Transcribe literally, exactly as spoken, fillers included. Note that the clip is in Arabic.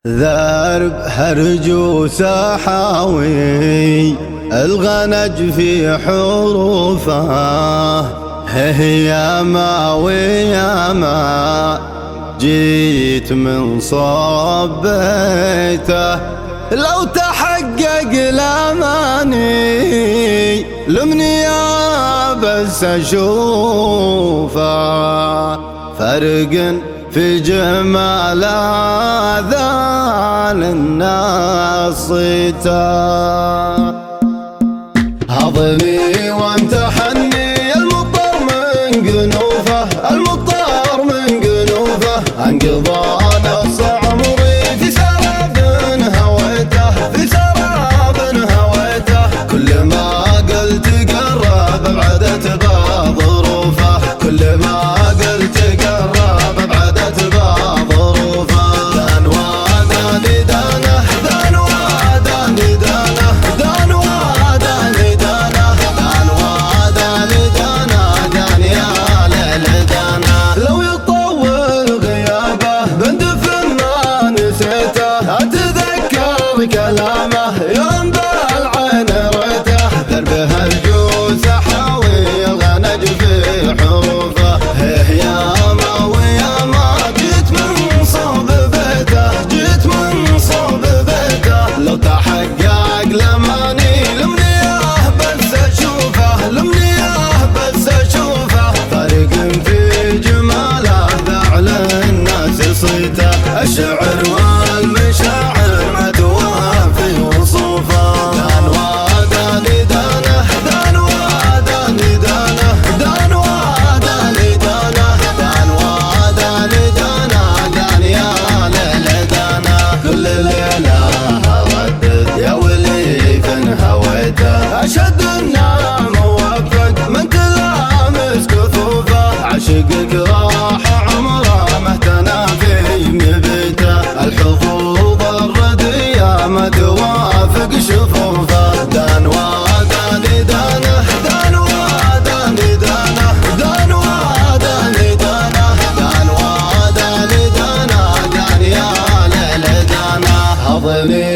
ذرب هرج وسحاوي الغنج في حروفه، هي يا ما ويا ما جيت من صوب بيته. لو تحقق الاماني لمني يا بس اشوفه، فرق في جمال آذان الناس صيته. هضمي وامتحني المطر من قنوفه، المطر من قنوفه انقضان الصعب عمري في سراب هويته، في سراب هويته. كل ما قلت قرب بعدت بظروفه، كل ما قلت قرب بعدت بظروفه. دان وداني دانه، دان وداني دانه، دان وداني دانه، دان وداني دانه، دان يا ليل دانه. لو يطول غيابه بندفن ما نسيته، اتذكر كلامه يوم بالعين ريته. دربه الجوس حاوي الغنج في حروفه، هيه يا ما ويا ما جيت من صوب بيته، جيت من صوب بيته. لو تحقق لماني لمنياه بس اشوفه، لمنياه بس اشوفه. فرق في جماله بعل الناس صيته، الشعر والمشاعر ما توافي وصوفه. دان وداني دانه، دان وداني دانه، دان وداني دانه، دان وداني دانه، دان يا ليل دانه. كل ليله ردد يا ولي فين هويته، اشد النعم موفق من تلامس كفوفه. عشقك راح عمره مهتنا في مبيته، الحظوظ الرديه ما توافق شفوفه. دان وداني دانه، دان وداني دانه، دان وداني دانه، دان وداني دانه، دان يا ليل دانه. هضمي